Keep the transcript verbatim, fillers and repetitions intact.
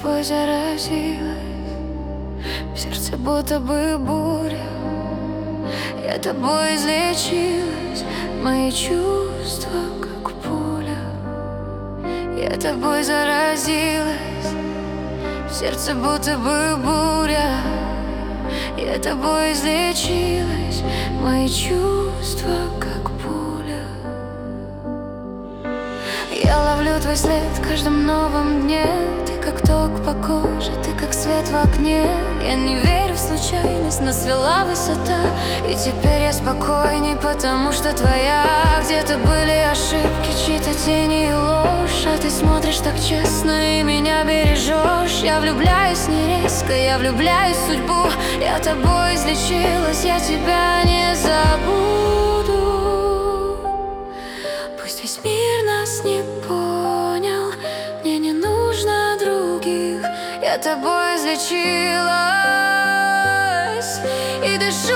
тобой заразилась, в сердце будто бы буря. Я тобой излечилась, мои чувства как пуля. Я тобой заразилась, в сердце будто бы буря. Я тобой излечилась, мои чувства как пуля. Я ловлю твой след в каждом новом дне. Ты как ток по коже, ты как свет в окне. Я не верю в случайность, нас свела высота. И теперь я спокойней, потому что твоя. Где-то были ошибки, чьи-то тени и ложь, а ты смотришь так честно и меня бережешь. Я влюбляюсь не резко, я влюбляюсь в судьбу. Я тобой излечилась, я тебя не забуду. Пусть весь мир нас не понял, мне не нужно других. Я тобой излечилась и дышу